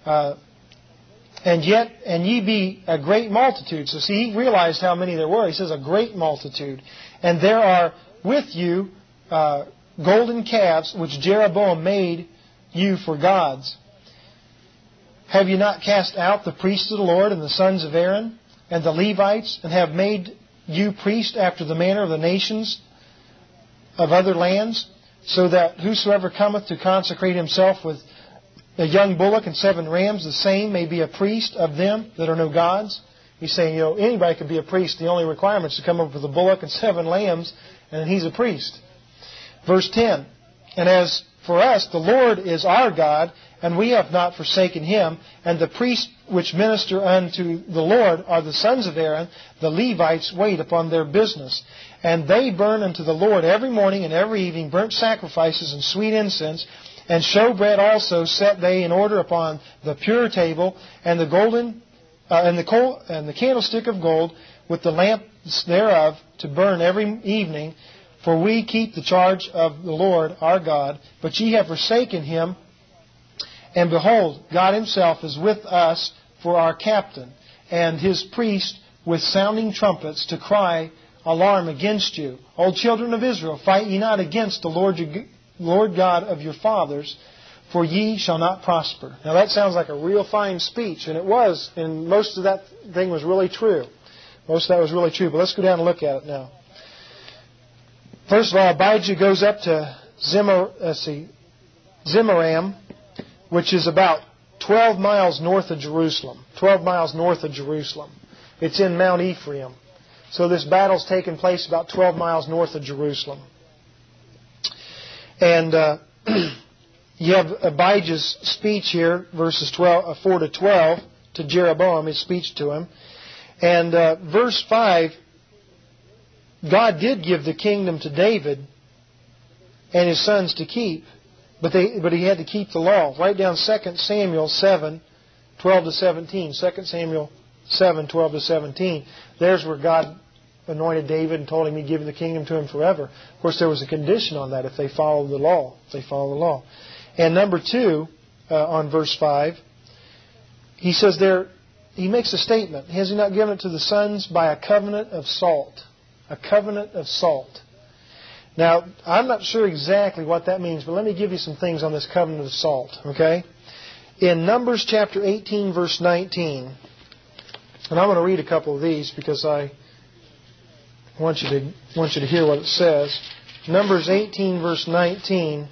And ye be a great multitude. So see, he realized how many there were. He says a great multitude. And there are with you golden calves, which Jeroboam made you for gods. Have you not cast out the priests of the Lord and the sons of Aaron and the Levites, and have made you priests after the manner of the nations of other lands, so that whosoever cometh to consecrate himself with a young bullock and 7 rams, the same may be a priest of them that are no gods? He's saying, anybody can be a priest. The only requirement is to come up with a bullock and 7 lambs, and he's a priest. Verse 10, And as for us, the Lord is our God, and we have not forsaken him. And the priests which minister unto the Lord are the sons of Aaron. The Levites wait upon their business. And they burn unto the Lord every morning and every evening burnt sacrifices and sweet incense. And showbread also set they in order upon the pure table, and the golden and the candlestick of gold with the lamps thereof to burn every evening. For we keep the charge of the Lord our God. But ye have forsaken him. And behold, God himself is with us for our captain, and his priest with sounding trumpets to cry alarm against you. O children of Israel, fight ye not against the Lord God of your fathers, for ye shall not prosper. Now that sounds like a real fine speech, and it was, and most of that thing was really true. Most of that was really true, but let's go down and look at it now. First of all, Abijah goes up to Zemaraim, which is about 12 miles north of Jerusalem. 12 miles north of Jerusalem. It's in Mount Ephraim. So this battle's taken place about 12 miles north of Jerusalem. And you have Abijah's speech here, verses 4 to 12, to Jeroboam, his speech to him. And verse 5, God did give the kingdom to David and his sons to keep. But he had to keep the law. Write down 2 Samuel 7, 12 to 17. 2 Samuel 7, 12 to 17. There's where God anointed David and told him he'd give the kingdom to him forever. Of course, there was a condition on that if they followed the law. And number 2, on verse 5, he says there, he makes a statement. Has He not given it to the sons by a covenant of salt? A covenant of salt. Now, I'm not sure exactly what that means, but let me give you some things on this covenant of salt, okay? In Numbers chapter 18, verse 19, and I'm going to read a couple of these because I want you to hear what it says. Numbers 18, verse 19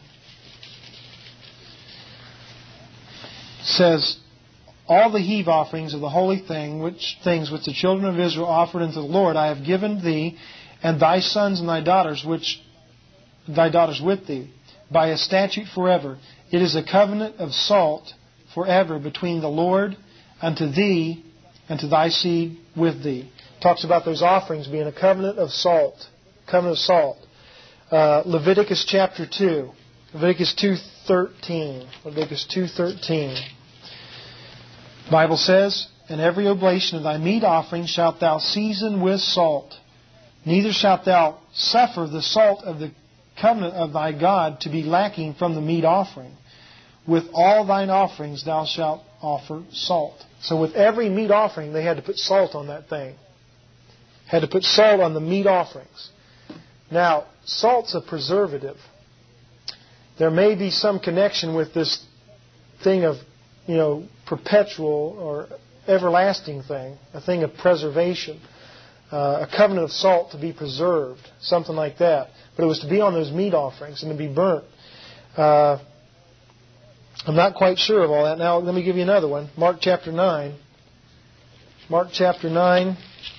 says, all the heave offerings of the holy things which the children of Israel offered unto the Lord, I have given thee, and thy sons and thy daughters with thee, by a statute forever. It is a covenant of salt forever between the Lord unto thee and to thy seed with thee. Talks about those offerings being a covenant of salt. Covenant of salt. Leviticus chapter 2. Leviticus 2:13. Leviticus 2:13. Bible says, and every oblation of thy meat offering shalt thou season with salt. Neither shalt thou suffer the salt of the covenant of thy God to be lacking from the meat offering. With all thine offerings thou shalt offer salt. So with every meat offering, they had to put salt on that thing. Had to put salt on the meat offerings. Now, salt's a preservative. There may be some connection with this thing of, perpetual or everlasting thing, a thing of preservation, a covenant of salt to be preserved, something like that. But it was to be on those meat offerings and to be burnt. I'm not quite sure of all that. Now, let me give you another one. Mark chapter 9. Mark chapter 9,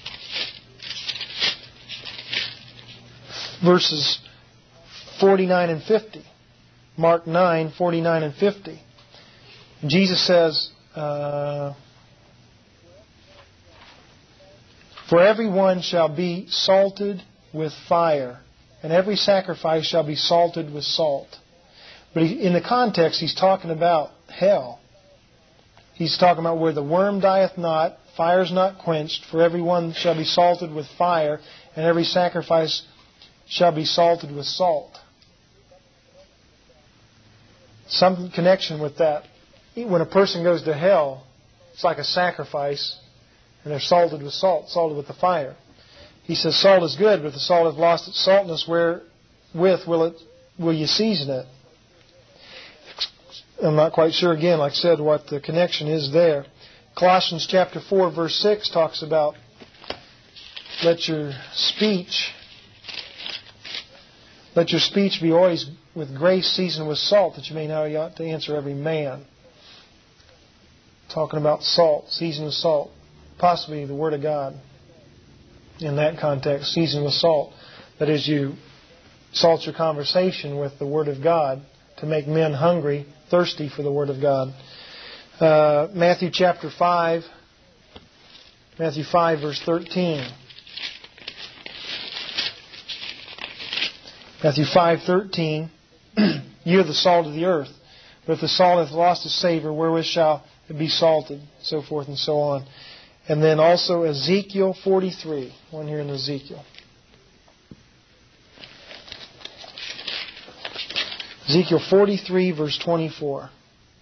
verses 49 and 50. Mark 9, 49 and 50. Jesus says, for every one shall be salted with fire, and every sacrifice shall be salted with salt. But in the context, he's talking about hell. He's talking about where the worm dieth not, fire is not quenched, for every one shall be salted with fire, and every sacrifice shall be salted with salt. Some connection with that. When a person goes to hell, it's like a sacrifice, and they're salted with salt, salted with the fire. He says salt is good, but if the salt has lost its saltness, wherewith will you season it? I'm not quite sure, again, like I said, what the connection is there. Colossians chapter 4, verse 6 talks about let your speech be always with grace seasoned with salt, that you may know you ought to answer every man. Talking about salt, seasoned with salt. Possibly the Word of God in that context, seasoned with salt. That is, you salt your conversation with the Word of God to make men hungry, thirsty for the Word of God. Matthew chapter 5. Matthew 5, verse 13. Matthew 5:13. You are the salt of the earth. But if the salt hath lost its savor, wherewith shall it be salted? So forth and so on. And then also Ezekiel 43. One here in Ezekiel. Ezekiel 43, verse 24.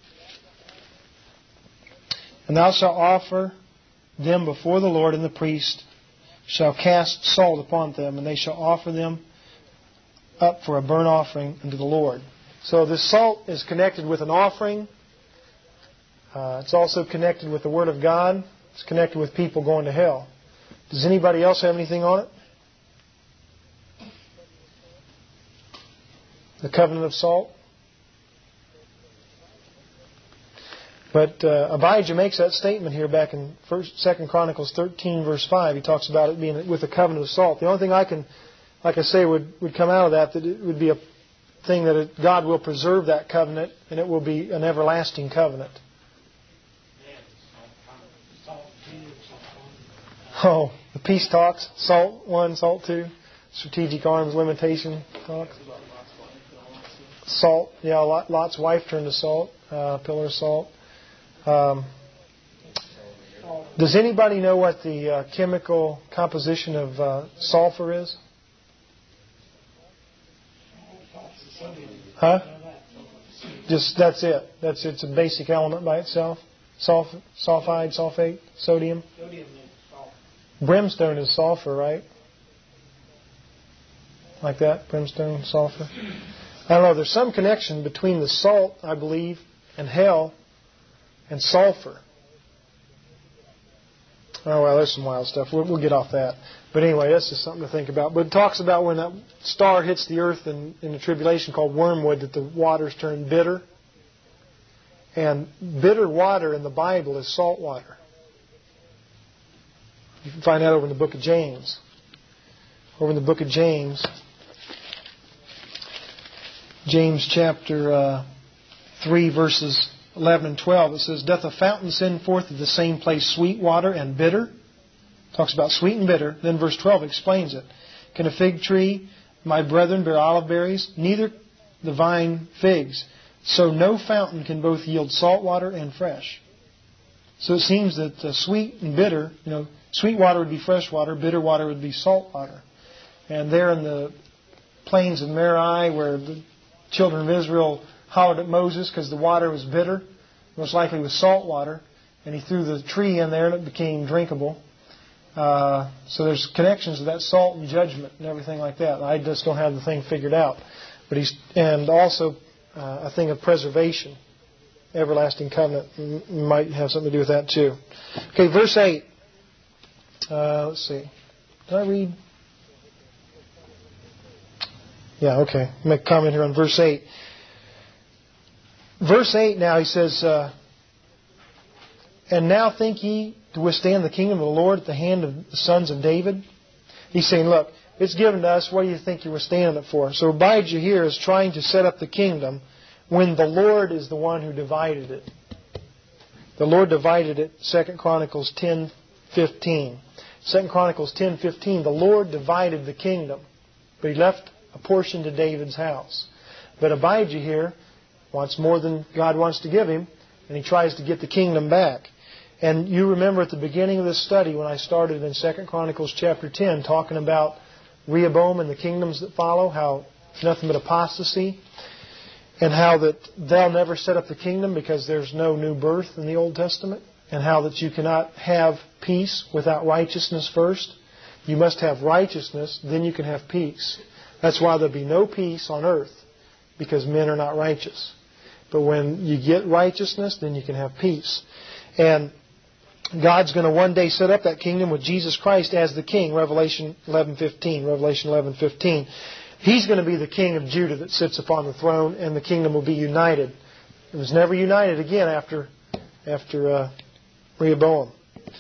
And thou shalt offer them before the Lord, and the priest shall cast salt upon them, and they shall offer them up for a burnt offering unto the Lord. So this salt is connected with an offering. It's also connected with the Word of God. It's connected with people going to hell. Does anybody else have anything on it? The covenant of salt? But Abijah makes that statement here back in 2 Chronicles 13, verse 5. He talks about it being with the covenant of salt. The only thing I can, like I say, would come out of that it would be a thing that God will preserve that covenant, and it will be an everlasting covenant. Oh, the peace talks, SALT 1, SALT 2, strategic arms limitation talks. Salt, yeah, Lot's wife turned to salt, pillar of salt. Does anybody know what the chemical composition of sulfur is? Huh? Just that's it. It's a basic element by itself. sulfate, sodium? Sodium is sulfur. Brimstone is sulfur, right? Like that, brimstone, sulfur. I don't know, there's some connection between the salt, I believe, and hell and sulfur. Oh, well, there's some wild stuff. We'll get off that. But anyway, that's just something to think about. But it talks about when that star hits the earth in the tribulation called wormwood, that the waters turn bitter. And bitter water in the Bible is salt water. You can find that over in the book of James. Over in the book of James, James chapter 3, verses 11 and 12, it says, "Doth a fountain send forth of the same place sweet water and bitter?" Talks about sweet and bitter. Then verse 12 explains it. "Can a fig tree, my brethren, bear olive berries? Neither the vine figs. So no fountain can both yield salt water and fresh." So it seems that sweet and bitter, sweet water would be fresh water, bitter water would be salt water. And there in the plains of Merai, where the children of Israel hollered at Moses because the water was bitter, most likely was salt water, and he threw the tree in there and it became drinkable. So there's connections to that salt and judgment and everything like that. I just don't have the thing figured out. And also a thing of preservation, everlasting covenant, might have something to do with that too. Okay, verse 8. Let's see. Did I read? Yeah, okay. Make a comment here on verse 8. Verse 8 now, he says, "And now think ye to withstand the kingdom of the Lord at the hand of the sons of David?" He's saying, look, it's given to us. What do you think you were standing it for? So Abijah here is trying to set up the kingdom when the Lord is the one who divided it. The Lord divided it, 2 Chronicles 10:15. 2 Chronicles 10:15, the Lord divided the kingdom, but He left a portion to David's house. But Abijah here wants more than God wants to give him, and he tries to get the kingdom back. And you remember at the beginning of this study when I started in 2 Chronicles chapter 10 talking about Rehoboam and the kingdoms that follow, how it's nothing but apostasy, and how that they'll never set up the kingdom because there's no new birth in the Old Testament, and how that you cannot have peace without righteousness first. You must have righteousness, then you can have peace. That's why there'll be no peace on earth, because men are not righteous. But when you get righteousness, then you can have peace. And God's going to one day set up that kingdom with Jesus Christ as the king, Revelation 11:15. He's going to be the king of Judah that sits upon the throne, and the kingdom will be united. It was never united again after Rehoboam.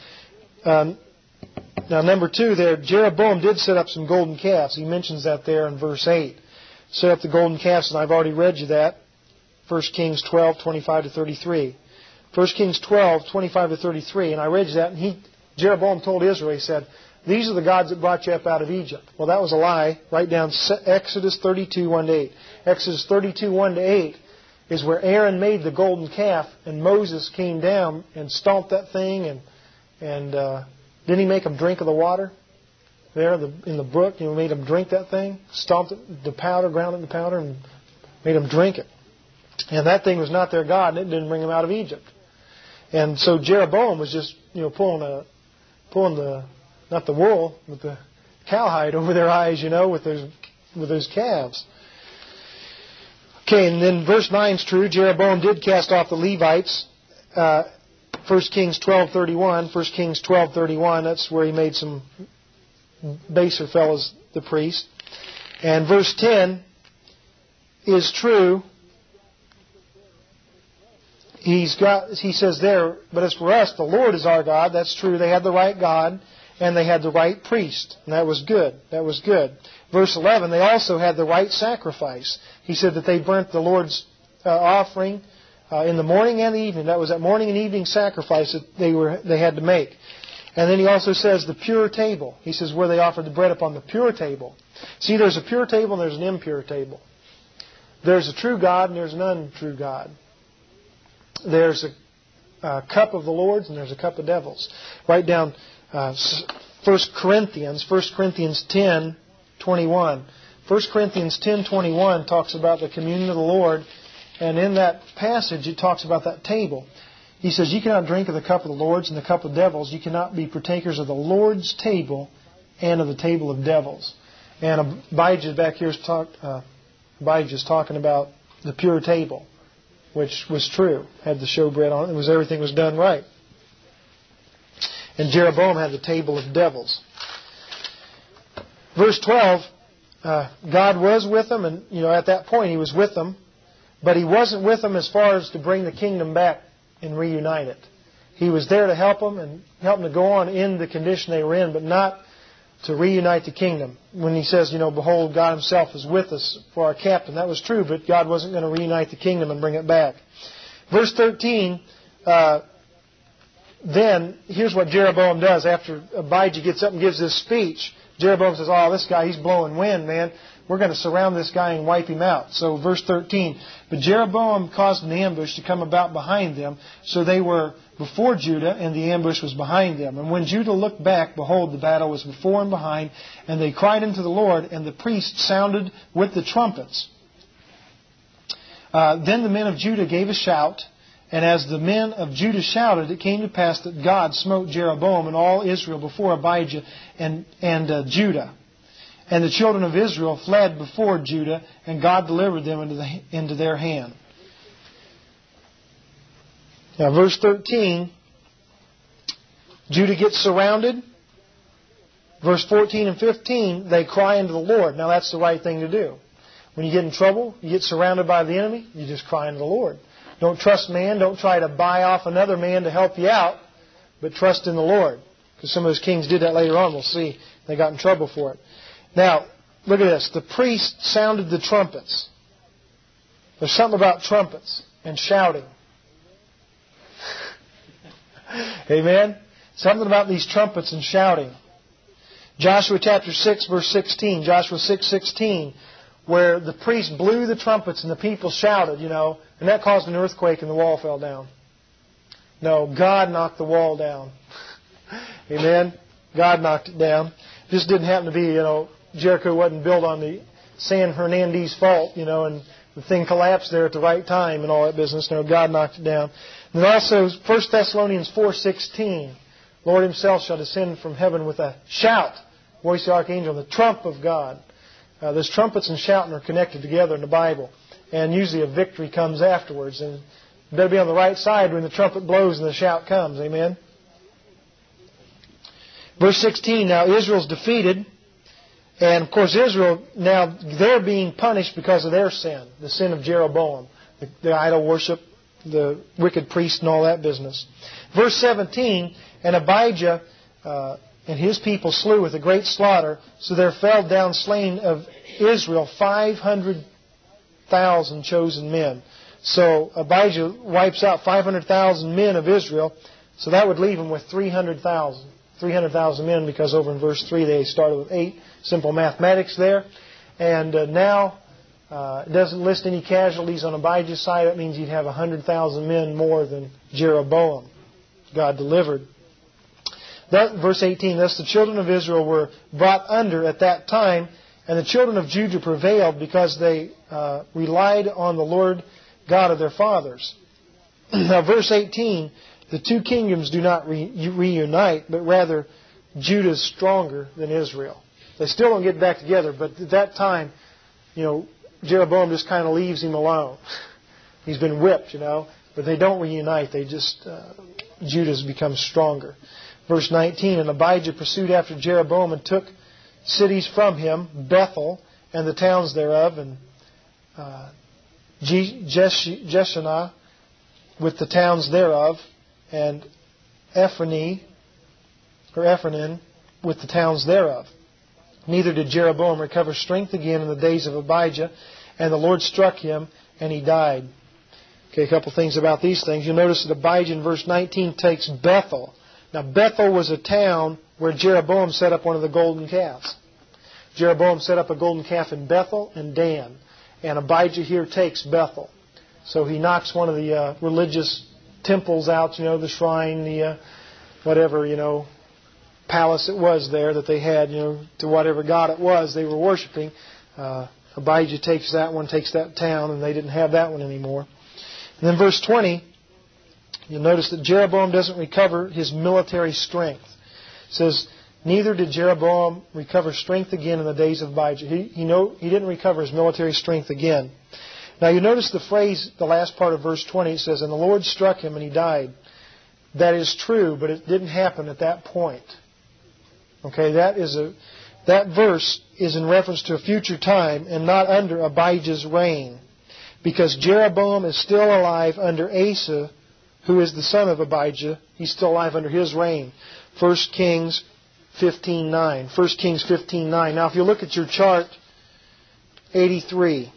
Now, number 2 there, Jeroboam did set up some golden calves. He mentions that there in verse 8. Set up the golden calves, and I've already read you that. 1 Kings 12:25-33. 1 Kings 12:25-33, and I read you that, and Jeroboam told Israel, he said, "These are the gods that brought you up out of Egypt." Well, that was a lie. Write down Exodus 32:1-8. Exodus 32:1-8 is where Aaron made the golden calf, and Moses came down and stomped that thing, and didn't he make them drink of the water? There in the brook, he made them drink that thing, stomped it to powder, ground it to powder, and made them drink it. And that thing was not their God, and it didn't bring them out of Egypt. And so Jeroboam was just, pulling the, not the wool, but the cowhide over their eyes, with those calves. Okay, and then verse 9 is true. Jeroboam did cast off the Levites. 1 Kings 12:31. 1 Kings 12:31. That's where he made some baser fellows the priest. And verse 10 is true. He says there, "But as for us, the Lord is our God." That's true. They had the right God, and they had the right priest. And that was good. That was good. Verse 11, they also had the right sacrifice. He said that they burnt the Lord's offering in the morning and the evening. That was that morning and evening sacrifice that they had to make. And then he also says the pure table. He says where they offered the bread upon the pure table. See, there's a pure table and there's an impure table. There's a true God and there's an untrue God. There's a cup of the Lord's and there's a cup of devils. Write down 1 Corinthians 10:21. 1 Corinthians 10:21 talks about the communion of the Lord. And in that passage, it talks about that table. He says, "You cannot drink of the cup of the Lord's and the cup of devils. You cannot be partakers of the Lord's table and of the table of devils." And Abijah back here is Abijah's talking about the pure table, which was true. Had the showbread on it. Everything was done right. And Jeroboam had the table of devils. Verse 12, God was with them, and at that point He was with them, but He wasn't with them as far as to bring the kingdom back and reunite it. He was there to help them and help them to go on in the condition they were in, but not to reunite the kingdom. When He says, "Behold, God Himself is with us for our captain," that was true, but God wasn't going to reunite the kingdom and bring it back. Verse 13, then, here's what Jeroboam does. After Abijah gets up and gives this speech, Jeroboam says, "Oh, this guy, he's blowing wind, man. We're going to surround this guy and wipe him out." So verse 13, "But Jeroboam caused an ambush to come about behind them. So they were before Judah, and the ambush was behind them. And when Judah looked back, behold, the battle was before and behind. And they cried unto the Lord, and the priests sounded with the trumpets. Then the men of Judah gave a shout. And as the men of Judah shouted, it came to pass that God smote Jeroboam and all Israel before Abijah and Judah. And the children of Israel fled before Judah, and God delivered them into their hand." Now, verse 13, Judah gets surrounded. Verse 14 and 15, they cry unto the Lord. Now, that's the right thing to do. When you get in trouble, you get surrounded by the enemy, you just cry unto the Lord. Don't trust man. Don't try to buy off another man to help you out, but trust in the Lord. Because some of those kings did that later on. We'll see. They got in trouble for it. Now, look at this. The priest sounded the trumpets. There's something about trumpets and shouting. Amen? Something about these trumpets and shouting. Joshua chapter 6, verse 16. Joshua 6:16, where the priest blew the trumpets and the people shouted, and that caused an earthquake and the wall fell down. No, God knocked the wall down. Amen? God knocked it down. Just didn't happen to be, Jericho wasn't built on the San Hernandez fault, and the thing collapsed there at the right time and all that business. No, God knocked it down. And also, 1 Thessalonians 4:16, "Lord Himself shall descend from heaven with a shout, voice of the archangel, the trump of God." Those trumpets and shouting are connected together in the Bible. And usually a victory comes afterwards. And you better be on the right side when the trumpet blows and the shout comes. Amen? Verse 16, now Israel's defeated. And of course Israel, now they're being punished because of their sin. The sin of Jeroboam. The idol worship, the wicked priest and all that business. Verse 17, and Abijah and his people slew with a great slaughter, so there fell down slain of Israel 500,000 chosen men. So Abijah wipes out 500,000 men of Israel, so that would leave them with 300,000. 300,000 men, because over in verse 3 they started with 8. Simple mathematics there. And now it doesn't list any casualties on Abijah's side. That means he'd have 100,000 men more than Jeroboam. God delivered. Verse 18, thus the children of Israel were brought under at that time, and the children of Judah prevailed because they relied on the Lord God of their fathers. Now verse 18, the two kingdoms do not reunite, but rather Judah is stronger than Israel. They still don't get back together, but at that time, Jeroboam just kind of leaves him alone. He's been whipped, but they don't reunite. They just, Judah's become stronger. Verse 19, and Abijah pursued after Jeroboam and took cities from him, Bethel and the towns thereof, and Jeshanah with the towns thereof, and Ephraim with the towns thereof. Neither did Jeroboam recover strength again in the days of Abijah, and the Lord struck him, and he died. Okay, a couple things about these things. You'll notice that Abijah in verse 19 takes Bethel. Now, Bethel was a town where Jeroboam set up one of the golden calves. Jeroboam set up a golden calf in Bethel and Dan. And Abijah here takes Bethel. So he knocks one of the religious temples out, the shrine, the whatever, palace it was there that they had, to whatever god it was they were worshiping. Abijah takes that one, takes that town, and they didn't have that one anymore. And then verse 20, You'll notice that Jeroboam doesn't recover his military strength. It says, neither did Jeroboam recover strength again in the days of Abijah. He didn't recover his military strength again. Now you notice the phrase, the last part of verse 20, it says, and the Lord struck him and he died. That is true, but it didn't happen at that point. Okay, that verse is in reference to a future time and not under Abijah's reign. Because Jeroboam is still alive under Asa, who is the son of Abijah. He's still alive under his reign. 1 Kings 15:9. 1 Kings 15:9. Now if you look at your chart 83.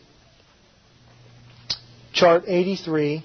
Chart 83.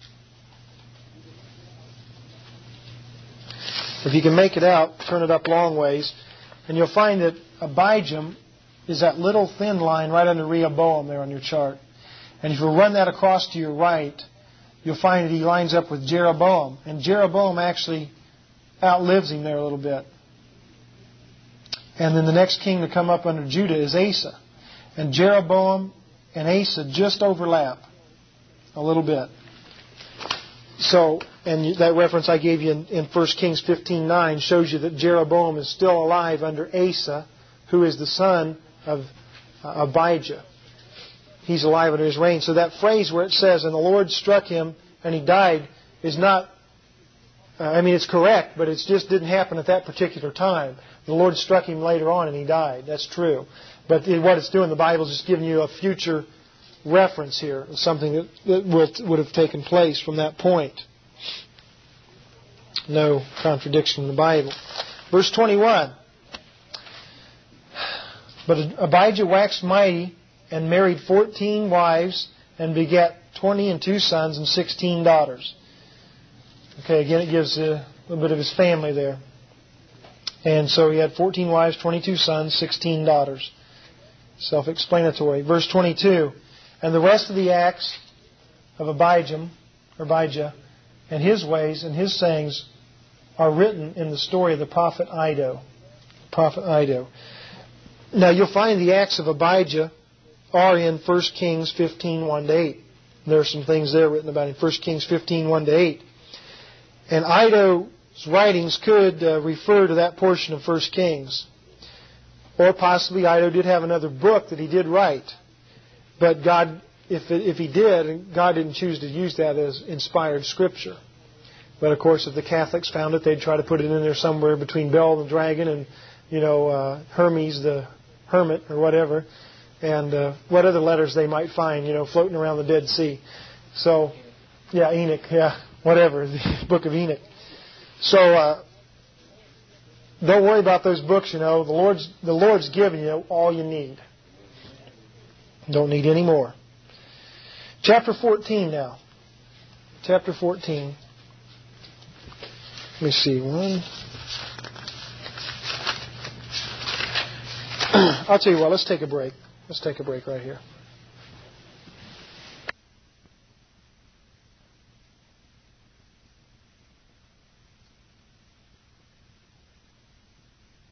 If you can make it out, turn it up long ways, and you'll find that Abijah is that little thin line right under Rehoboam there on your chart. And if you run that across to your right, you'll find that he lines up with Jeroboam. And Jeroboam actually outlives him there a little bit. And then the next king to come up under Judah is Asa. And Jeroboam and Asa just overlap a little bit. So, and that reference I gave you in 1 Kings 15:9 shows you that Jeroboam is still alive under Asa, who is the son of Abijah. He's alive under his reign. So that phrase where it says, and the Lord struck him and he died, is not, it's correct, but it just didn't happen at that particular time. The Lord struck him later on and he died. That's true. But what it's doing, the Bible's just giving you a future reference here, something that would have taken place from that point. No contradiction in the Bible. Verse 21. But Abijah waxed mighty and married 14 wives and begat 22 sons and 16 daughters. Okay, again it gives a little bit of his family there. And so he had 14 wives, 22 sons, 16 daughters. Self-explanatory. Verse 22. And the rest of the acts of Abijah and his ways and his sayings are written in the story of the prophet Iddo. Now you'll find the acts of Abijah are in 1 Kings 15:1-8. There are some things there written about in 1 Kings 15:1-8. And Iddo's writings could refer to that portion of 1 Kings. Or possibly Iddo did have another book that he did write. But God, if he did, God didn't choose to use that as inspired scripture. But of course, if the Catholics found it, they'd try to put it in there somewhere between Bel the dragon and, Hermes the hermit or whatever. And what other letters they might find, floating around the Dead Sea. So, Enoch, whatever, the book of Enoch. So, don't worry about those books, The Lord's given you all you need. Don't need any more. Chapter 14 now. Chapter 14. Let me see. I'll tell you what, let's take a break. Let's take a break right here.